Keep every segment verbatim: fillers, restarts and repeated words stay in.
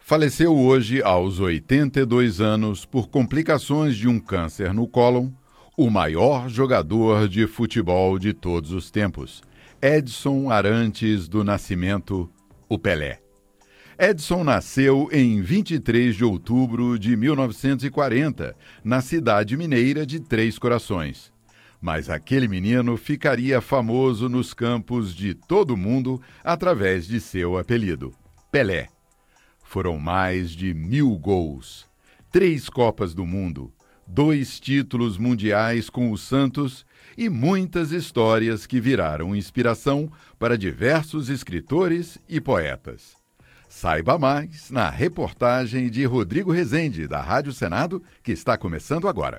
Faleceu hoje, aos oitenta e dois anos, por complicações de um câncer no cólon, o maior jogador de futebol de todos os tempos, Edson Arantes do Nascimento, o Pelé. Edson nasceu em vinte e três de outubro de mil novecentos e quarenta, na cidade mineira de Três Corações. Mas aquele menino ficaria famoso nos campos de todo o mundo através de seu apelido, Pelé. Foram mais de mil gols, três Copas do Mundo, dois títulos mundiais com o Santos e muitas histórias que viraram inspiração para diversos escritores e poetas. Saiba mais na reportagem de Rodrigo Rezende, da Rádio Senado, que está começando agora.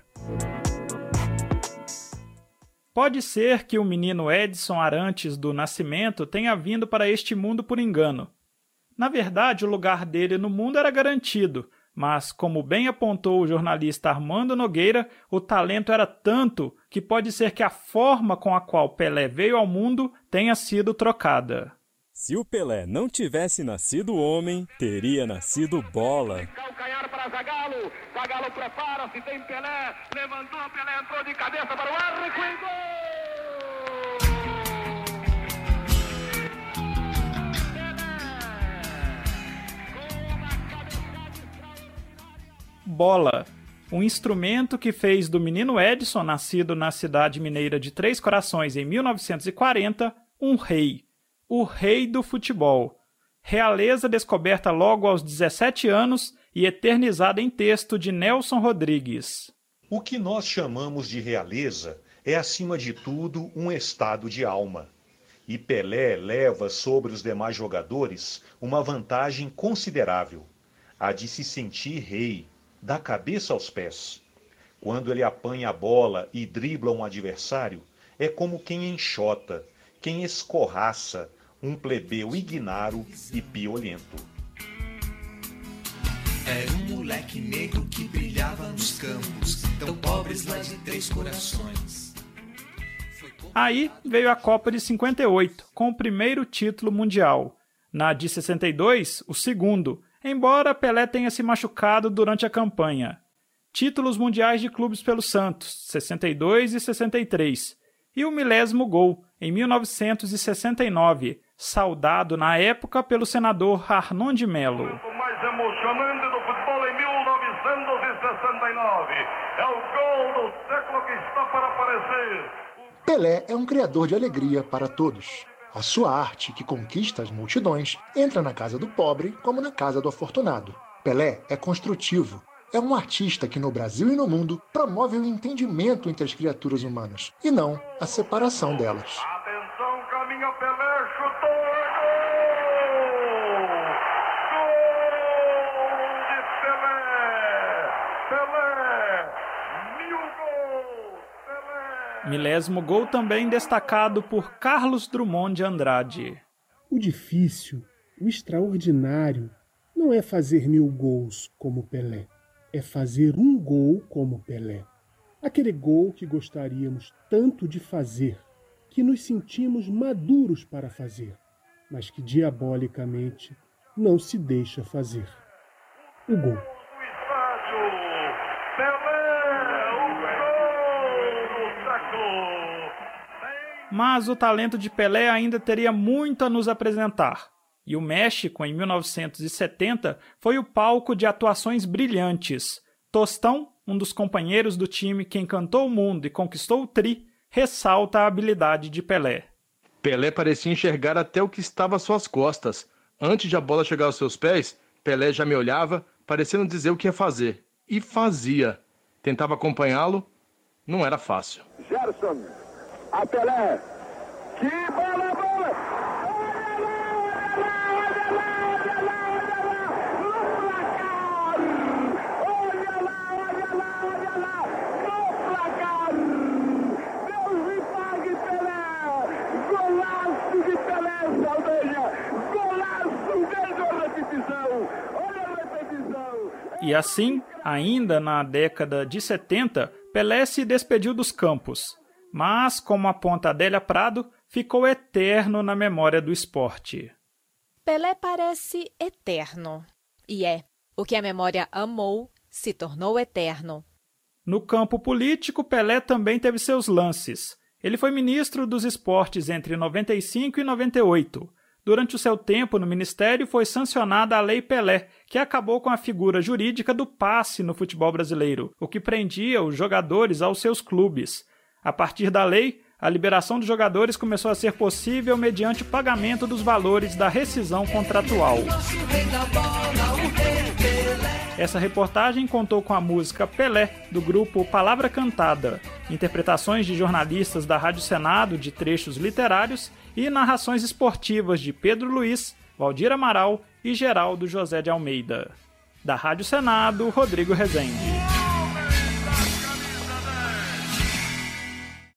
Pode ser que o menino Edson Arantes do Nascimento tenha vindo para este mundo por engano. Na verdade, o lugar dele no mundo era garantido, mas, como bem apontou o jornalista Armando Nogueira, o talento era tanto que pode ser que a forma com a qual Pelé veio ao mundo tenha sido trocada. Se o Pelé não tivesse nascido homem, teria nascido bola. Calcanhar para Zagallo, Zagallo prepara-se, tem Pelé, levantou, Pelé entrou de cabeça para o ar, e gol! Bola, um instrumento que fez do menino Edson, nascido na cidade mineira de Três Corações em mil novecentos e quarenta, um rei. O rei do futebol. Realeza descoberta logo aos dezessete anos e eternizada em texto de Nelson Rodrigues. O que nós chamamos de realeza é, acima de tudo, um estado de alma. E Pelé leva sobre os demais jogadores uma vantagem considerável, a de se sentir rei, da cabeça aos pés. Quando ele apanha a bola e dribla um adversário, é como quem enxota, quem escorraça um plebeu ignaro e piolento. Era um moleque negro que brilhava nos campos, tão pobres lá de Três Corações. Aí veio a Copa de cinquenta e oito, com o primeiro título mundial. Na de sessenta e dois, o segundo, embora Pelé tenha se machucado durante a campanha. Títulos mundiais de clubes pelo Santos, sessenta e dois e sessenta e três. E o milésimo gol, em mil novecentos e sessenta e nove, saudado na época pelo senador Arnon de Melo. O mais emocionante do futebol em mil novecentos e sessenta e nove. É o gol do século que está para aparecer. Pelé é um criador de alegria para todos. A sua arte, que conquista as multidões, entra na casa do pobre como na casa do afortunado. Pelé é construtivo. É um artista que no Brasil e no mundo promove o entendimento entre as criaturas humanas, e não a separação delas. Atenção, caminha Pelé, chutou, gol! Gol de Pelé! Pelé! Mil gols! Pelé! Milésimo gol também destacado por Carlos Drummond de Andrade. O difícil, o extraordinário, não é fazer mil gols como Pelé. É fazer um gol como Pelé. Aquele gol que gostaríamos tanto de fazer, que nos sentimos maduros para fazer, mas que diabolicamente não se deixa fazer. O gol. Mas o talento de Pelé ainda teria muito a nos apresentar. E o México, em mil novecentos e setenta, foi o palco de atuações brilhantes. Tostão, um dos companheiros do time que encantou o mundo e conquistou o tri, ressalta a habilidade de Pelé. Pelé parecia enxergar até o que estava às suas costas. Antes de a bola chegar aos seus pés, Pelé já me olhava, parecendo dizer o que ia fazer. E fazia. Tentava acompanhá-lo, não era fácil. Gerson, a Pelé, que bola, bola! E assim, ainda na década de setenta, Pelé se despediu dos campos, mas, como aponta Adélia Prado, ficou eterno na memória do esporte. Pelé parece eterno. E é, o que a memória amou se tornou eterno. No campo político, Pelé também teve seus lances. Ele foi ministro dos esportes entre noventa e cinco e noventa e oito. Durante o seu tempo no ministério, foi sancionada a Lei Pelé, que acabou com a figura jurídica do passe no futebol brasileiro, o que prendia os jogadores aos seus clubes. A partir da lei, a liberação dos jogadores começou a ser possível mediante o pagamento dos valores da rescisão contratual. Essa reportagem contou com a música Pelé, do grupo Palavra Cantada, interpretações de jornalistas da Rádio Senado de trechos literários e narrações esportivas de Pedro Luiz, Valdir Amaral e Geraldo José de Almeida. Da Rádio Senado, Rodrigo Rezende.